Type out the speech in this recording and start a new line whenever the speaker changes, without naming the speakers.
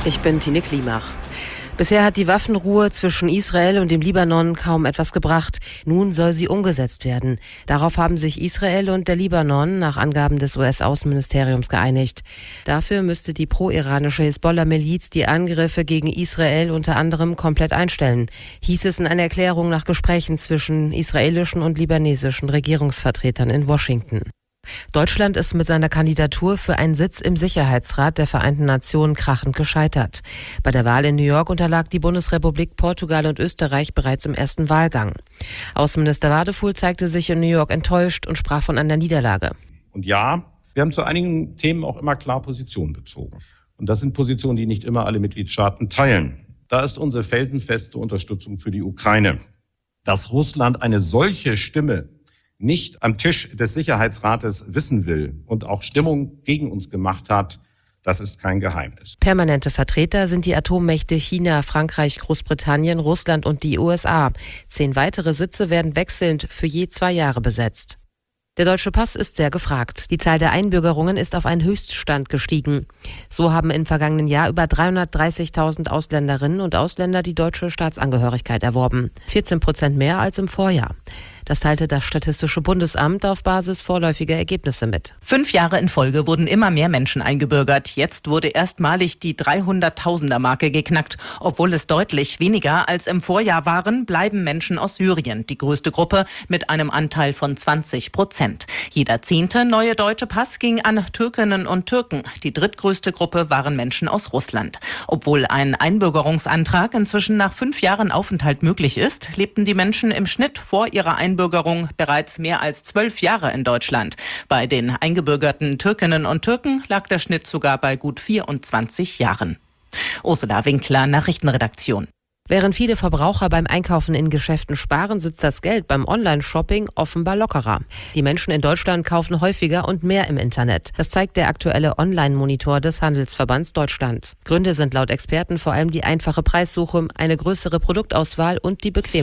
Ich bin Tine Klimach. Bisher hat die Waffenruhe zwischen Israel und dem Libanon kaum etwas gebracht. Nun soll sie umgesetzt werden. Darauf haben sich Israel und der Libanon nach Angaben des US-Außenministeriums geeinigt. Dafür müsste die pro-iranische Hisbollah-Miliz die Angriffe gegen Israel unter anderem komplett einstellen, hieß es in einer Erklärung nach Gesprächen zwischen israelischen und libanesischen Regierungsvertretern in Washington. Deutschland ist mit seiner Kandidatur für einen Sitz im Sicherheitsrat der Vereinten Nationen krachend gescheitert. Bei der Wahl in New York unterlag die Bundesrepublik Portugal und Österreich bereits im ersten Wahlgang. Außenminister Wadefuhl zeigte sich in New York enttäuscht und sprach von einer Niederlage.
Und ja, wir haben zu einigen Themen auch immer klar Position bezogen. Und das sind Positionen, die nicht immer alle Mitgliedstaaten teilen. Da ist unsere felsenfeste Unterstützung für die Ukraine. Dass Russland eine solche Stimme nicht am Tisch des Sicherheitsrates wissen will und auch Stimmung gegen uns gemacht hat, das ist kein Geheimnis.
Permanente Vertreter sind die Atommächte China, Frankreich, Großbritannien, Russland und die USA. 10 weitere Sitze werden wechselnd für je 2 Jahre besetzt. Der deutsche Pass ist sehr gefragt. Die Zahl der Einbürgerungen ist auf einen Höchststand gestiegen. So haben im vergangenen Jahr über 330.000 Ausländerinnen und Ausländer die deutsche Staatsangehörigkeit erworben. 14% mehr als im Vorjahr. Das teilte das Statistische Bundesamt auf Basis vorläufiger Ergebnisse mit.
5 Jahre in Folge wurden immer mehr Menschen eingebürgert. Jetzt wurde erstmalig die 300.000er-Marke geknackt. Obwohl es deutlich weniger als im Vorjahr waren, bleiben Menschen aus Syrien die größte Gruppe mit einem Anteil von 20%. Jeder 10. neue deutsche Pass ging an Türkinnen und Türken. Die drittgrößte Gruppe waren Menschen aus Russland. Obwohl ein Einbürgerungsantrag inzwischen nach 5 Jahren Aufenthalt möglich ist, lebten die Menschen im Schnitt vor ihrer Einbürgerung bereits mehr als 12 Jahre in Deutschland. Bei den eingebürgerten Türkinnen und Türken lag der Schnitt sogar bei gut 24 Jahren. Ursula Winkler, Nachrichtenredaktion.
Während viele Verbraucher beim Einkaufen in Geschäften sparen, sitzt das Geld beim Online-Shopping offenbar lockerer. Die Menschen in Deutschland kaufen häufiger und mehr im Internet. Das zeigt der aktuelle Online-Monitor des Handelsverbands Deutschland. Gründe sind laut Experten vor allem die einfache Preissuche, eine größere Produktauswahl und die Bequemlichkeit.